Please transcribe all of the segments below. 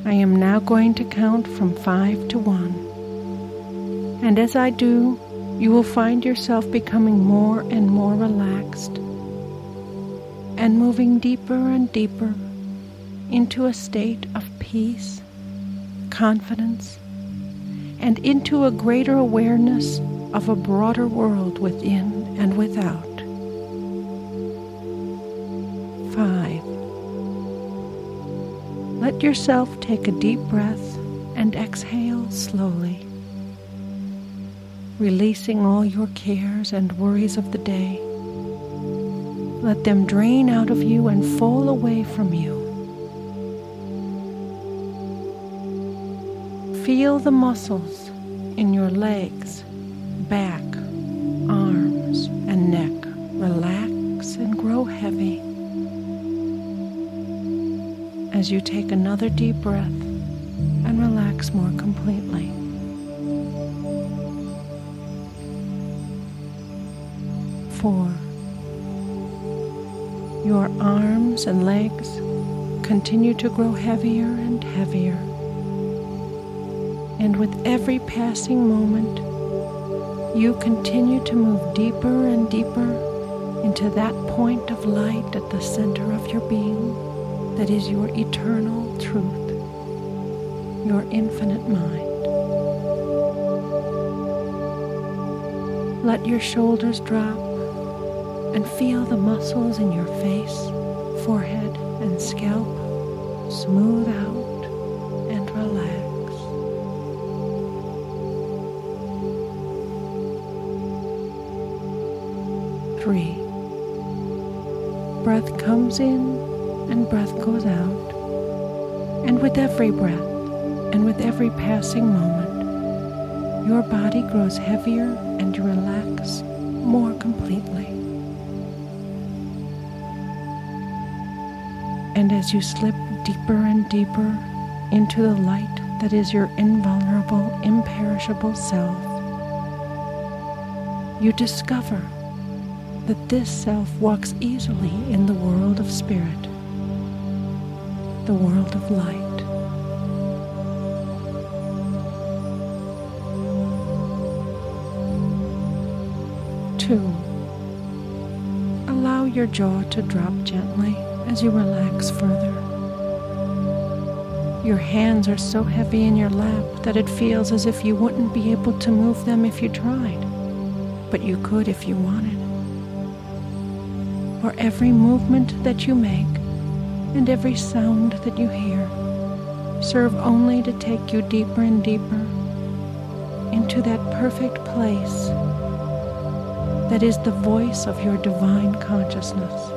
I am now going to count from 5 to 1. And as I do, you will find yourself becoming more and more relaxed and moving deeper and deeper into a state of peace, confidence, and into a greater awareness of a broader world within and without. 5. Let yourself take a deep breath and exhale slowly, releasing all your cares and worries of the day. Let them drain out of you and fall away from you. Feel the muscles in your legs, back, arms, and neck relax and grow heavy as you take another deep breath and relax more completely. 4. Your arms and legs continue to grow heavier and heavier. And with every passing moment, you continue to move deeper and deeper into that point of light at the center of your being that is your eternal truth, your infinite mind. Let your shoulders drop and feel the muscles in your face, forehead, and scalp smooth out and relax. 3. Breath comes in and breath goes out, and with every breath and with every passing moment, your body grows heavier and you relax more completely. And as you slip deeper and deeper into the light that is your invulnerable, imperishable self, you discover that this self walks easily in the world of spirit, the world of light. 2. Allow your jaw to drop gently as you relax further. Your hands are so heavy in your lap that it feels as if you wouldn't be able to move them if you tried, but you could if you wanted. For every movement that you make and every sound that you hear serve only to take you deeper and deeper into that perfect place that is the voice of your divine consciousness,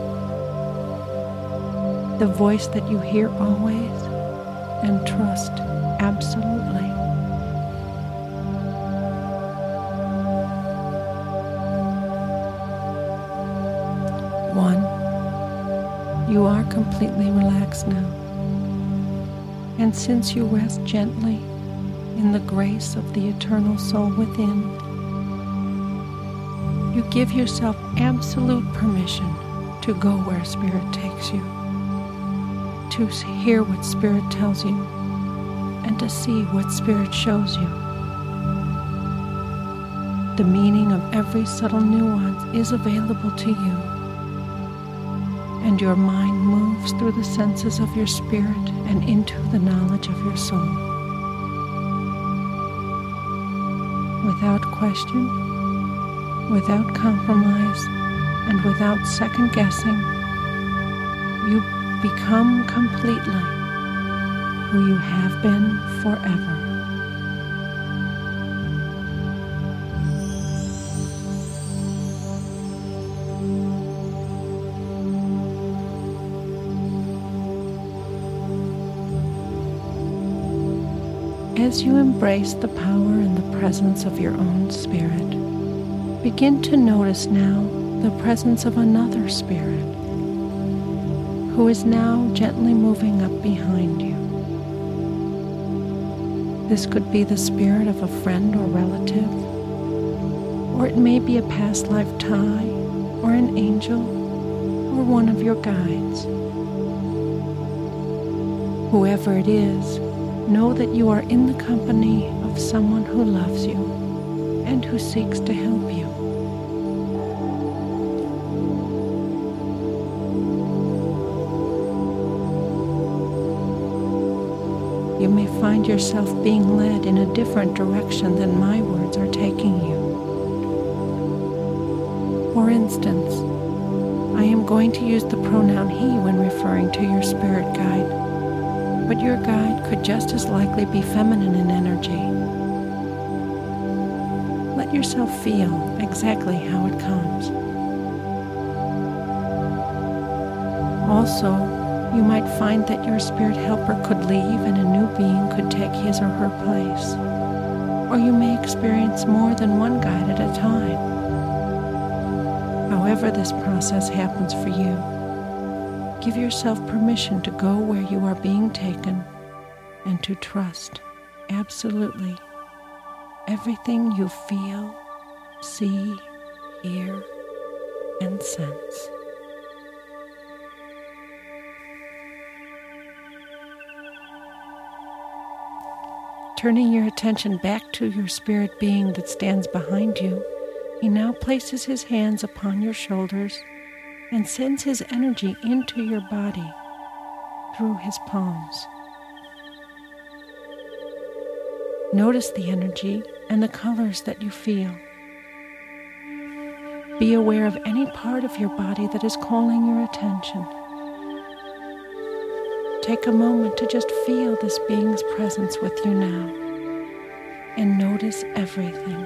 the voice that you hear always and trust absolutely. 1. You are completely relaxed now. And since you rest gently in the grace of the eternal soul within, you give yourself absolute permission to go where Spirit takes you, to hear what Spirit tells you, and to see what Spirit shows you. The meaning of every subtle nuance is available to you, and your mind moves through the senses of your spirit and into the knowledge of your soul. Without question, without compromise, and without second guessing, you become completely who you have been forever. As you embrace the power and the presence of your own spirit, begin to notice now the presence of another spirit who is now gently moving up behind you. This could be the spirit of a friend or relative, or it may be a past life tie, or an angel, or one of your guides. Whoever it is, know that you are in the company of someone who loves you and who seeks to help you. You may find yourself being led in a different direction than my words are taking you. For instance, I am going to use the pronoun he when referring to your spirit guide, but your guide could just as likely be feminine in energy. Let yourself feel exactly how it comes. Also, you might find that your spirit helper could leave and a new being could take his or her place. Or you may experience more than one guide at a time. However this process happens for you, give yourself permission to go where you are being taken and to trust absolutely everything you feel, see, hear, and sense. Turning your attention back to your spirit being that stands behind you, he now places his hands upon your shoulders and sends his energy into your body through his palms. Notice the energy and the colors that you feel. Be aware of any part of your body that is calling your attention. Take a moment to just feel this being's presence with you now and notice everything.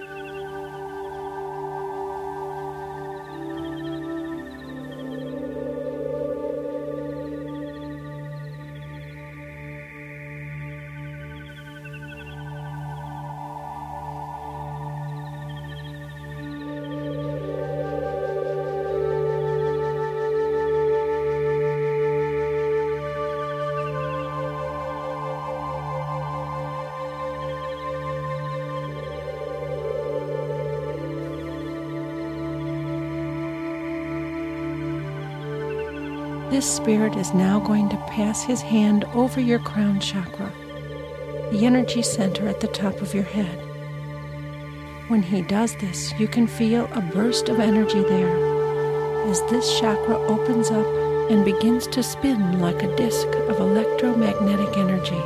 This spirit is now going to pass his hand over your crown chakra, the energy center at the top of your head. When he does this, you can feel a burst of energy there as this chakra opens up and begins to spin like a disk of electromagnetic energy.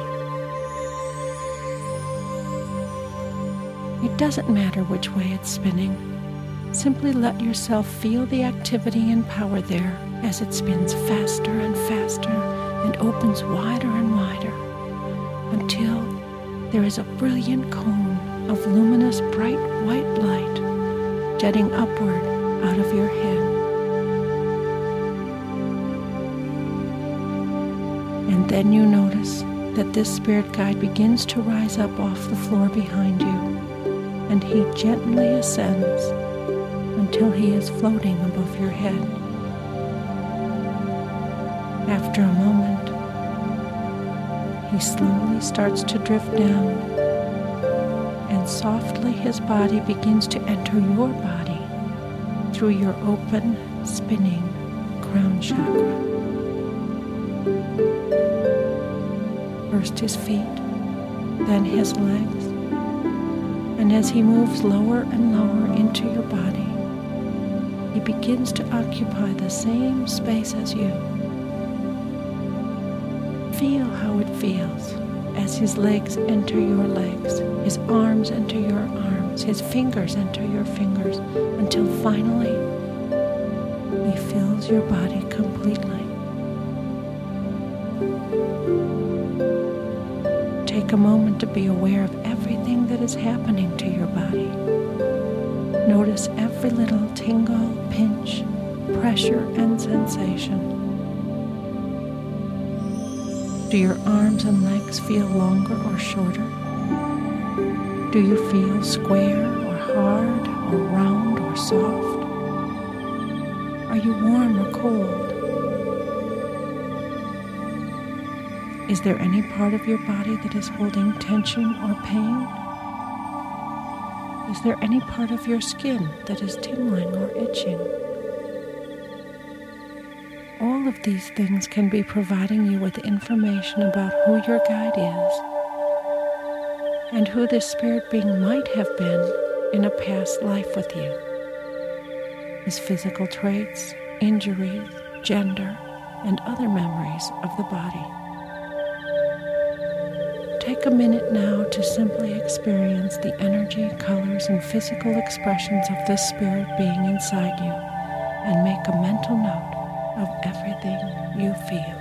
It doesn't matter which way it's spinning. Simply let yourself feel the activity and power there as it spins faster and faster and opens wider and wider until there is a brilliant cone of luminous bright white light jetting upward out of your head. And then you notice that this spirit guide begins to rise up off the floor behind you, and he gently ascends until he is floating above your head. After a moment, he slowly starts to drift down, and softly his body begins to enter your body through your open, spinning crown chakra. First his feet, then his legs, and as he moves lower and lower into your body, he begins to occupy the same space as you. Feel how it feels as his legs enter your legs, his arms enter your arms, his fingers enter your fingers, until finally he fills your body completely. Take a moment to be aware of everything that is happening to your body. Notice every little tingle, pinch, pressure, and sensation. Do your arms and legs feel longer or shorter? Do you feel square or hard or round or soft? Are you warm or cold? Is there any part of your body that is holding tension or pain? Is there any part of your skin that is tingling or itching? all of these things can be providing you with information about who your guide is and who this spirit being might have been in a past life with you. His physical traits, injuries, gender, and other memories of the body. Take a minute now to simply experience the energy, colors, and physical expressions of this spirit being inside you, and make a mental note of everything you feel.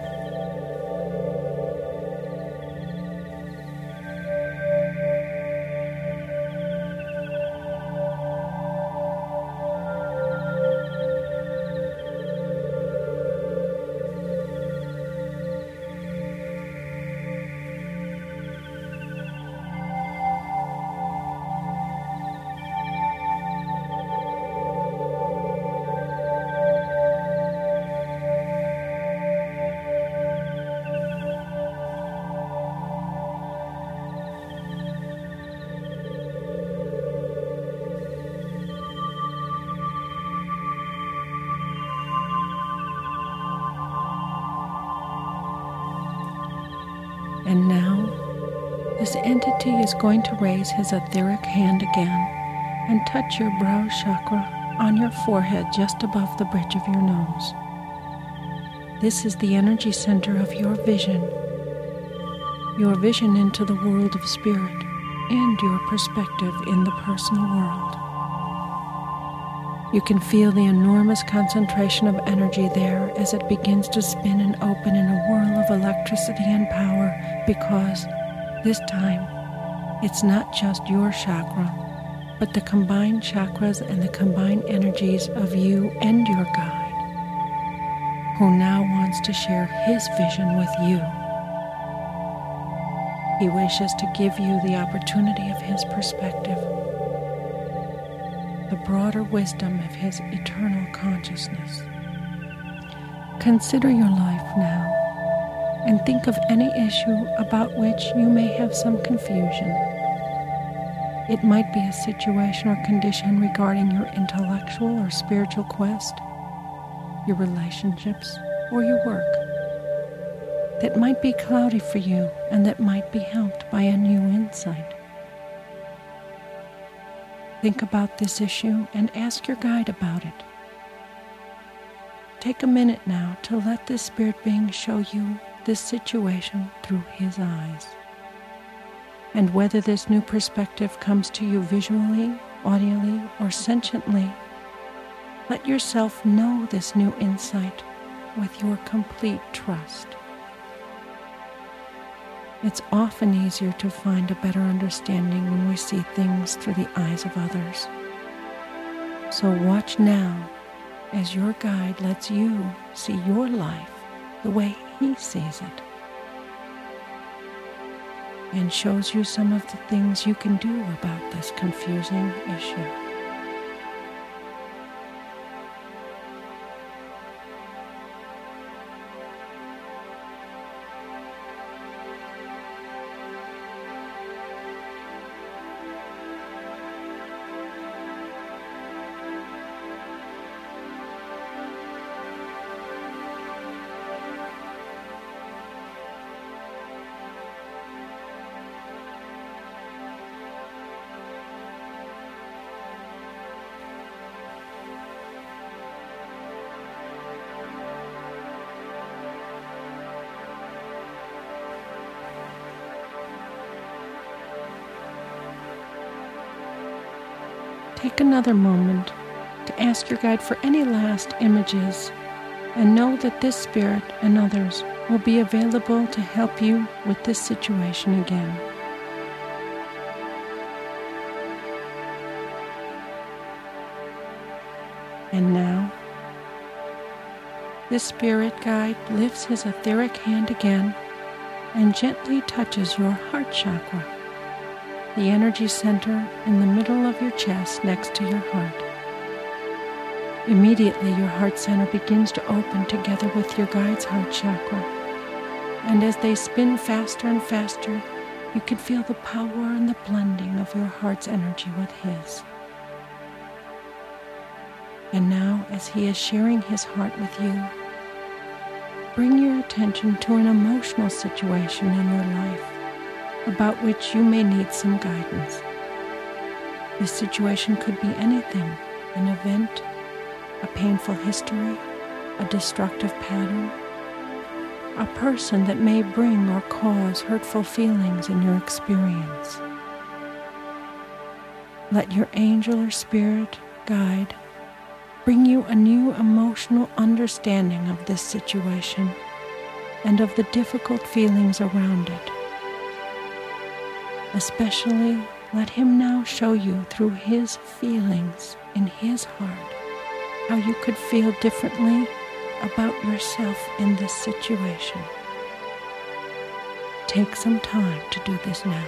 And now, this entity is going to raise his etheric hand again and touch your brow chakra on your forehead just above the bridge of your nose. This is the energy center of your vision into the world of spirit and your perspective in the personal world. You can feel the enormous concentration of energy there as it begins to spin and open in a whirl of electricity and power, because this time it's not just your chakra, but the combined chakras and the combined energies of you and your guide, who now wants to share his vision with you. He wishes to give you the opportunity of his perspective, the broader wisdom of his eternal consciousness. Consider your life now and think of any issue about which you may have some confusion. It might be a situation or condition regarding your intellectual or spiritual quest, your relationships, or your work that might be cloudy for you and that might be helped by a new insight. Think about this issue and ask your guide about it. Take a minute now to let this spirit being show you this situation through his eyes. And whether this new perspective comes to you visually, audially, or sentiently, let yourself know this new insight with your complete trust. It's often easier to find a better understanding when we see things through the eyes of others. So watch now as your guide lets you see your life the way he sees it, and shows you some of the things you can do about this confusing issue. Take another moment to ask your guide for any last images, and know that this spirit and others will be available to help you with this situation again. And now, this spirit guide lifts his etheric hand again and gently touches your heart chakra, the energy center in the middle of your chest next to your heart. Immediately, your heart center begins to open together with your guide's heart chakra. And as they spin faster and faster, you can feel the power and the blending of your heart's energy with his. And now, as he is sharing his heart with you, bring your attention to an emotional situation in your life about which you may need some guidance. This situation could be anything: an event, a painful history, a destructive pattern, a person that may bring or cause hurtful feelings in your experience. Let your angel or spirit guide bring you a new emotional understanding of this situation and of the difficult feelings around it. Especially, let him now show you through his feelings in his heart how you could feel differently about yourself in this situation. Take some time to do this now.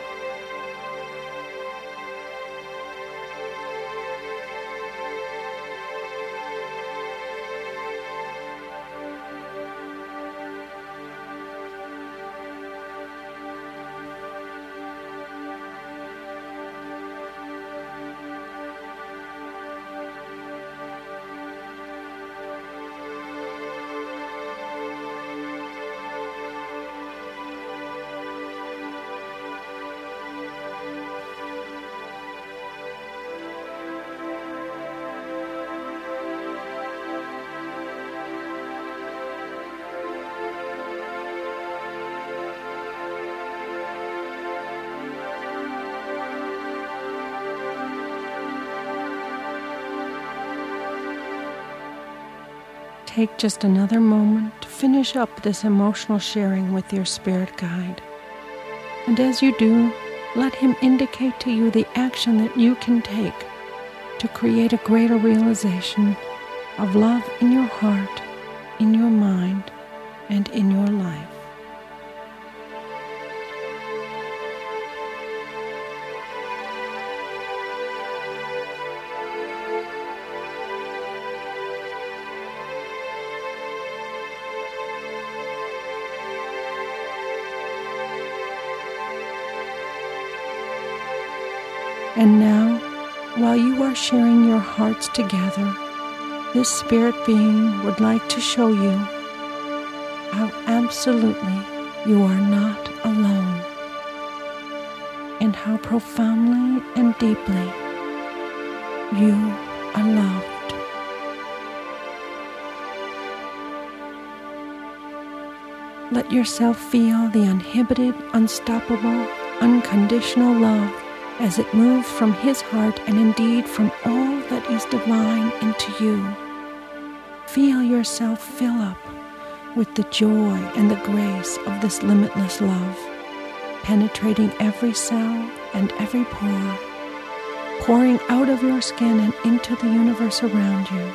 Take just another moment to finish up this emotional sharing with your spirit guide. And as you do, let him indicate to you the action that you can take to create a greater realization of love in your heart, in your mind, and in your life. And now, while you are sharing your hearts together, this spirit being would like to show you how absolutely you are not alone, and how profoundly and deeply you are loved. Let yourself feel the uninhibited, unstoppable, unconditional love as it moves from his heart and indeed from all that is divine into you. Feel yourself fill up with the joy and the grace of this limitless love, penetrating every cell and every pore, pouring out of your skin and into the universe around you,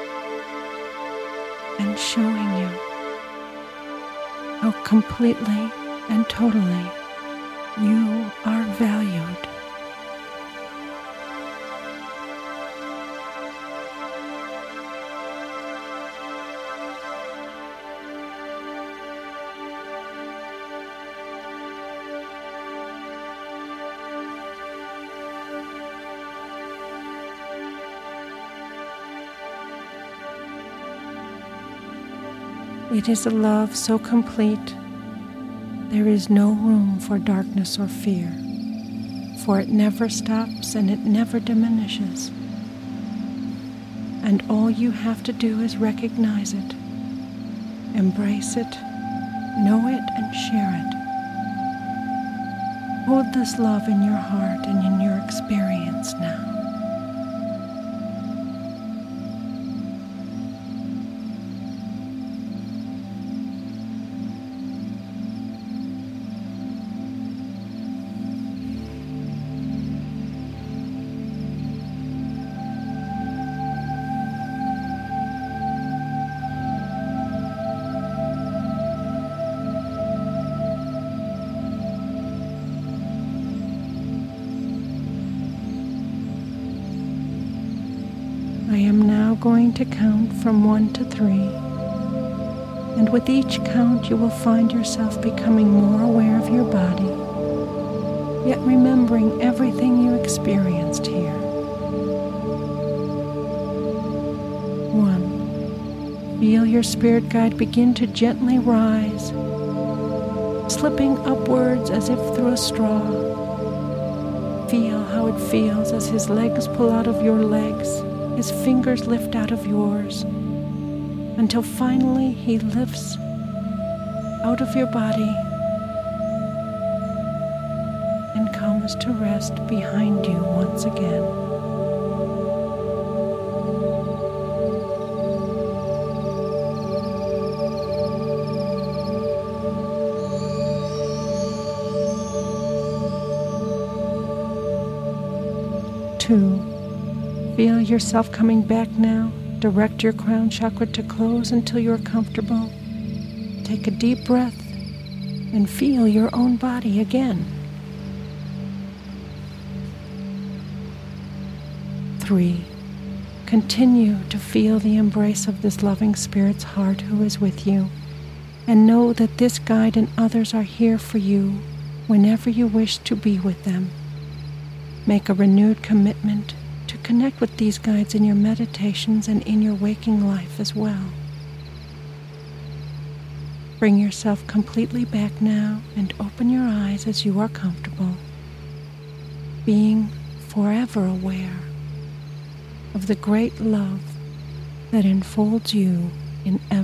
and showing you how completely and totally you are valued. It is a love so complete, there is no room for darkness or fear, for it never stops and it never diminishes. And all you have to do is recognize it, embrace it, know it, and share it. Hold this love in your heart and in your experience now. I am now going to count from 1 to 3, and with each count you will find yourself becoming more aware of your body, yet remembering everything you experienced here. 1. Feel your spirit guide begin to gently rise, slipping upwards as if through a straw. Feel how it feels as his legs pull out of your legs, his fingers lift out of yours, until finally he lifts out of your body and comes to rest behind you once again. Two, feel yourself coming back now. Direct your crown chakra to close until you're comfortable. Take a deep breath and feel your own body again. 3, continue to feel the embrace of this loving spirit's heart who is with you, and know that this guide and others are here for you whenever you wish to be with them. Make a renewed commitment to connect with these guides in your meditations and in your waking life as well. Bring yourself completely back now and open your eyes as you are comfortable, being forever aware of the great love that enfolds you in every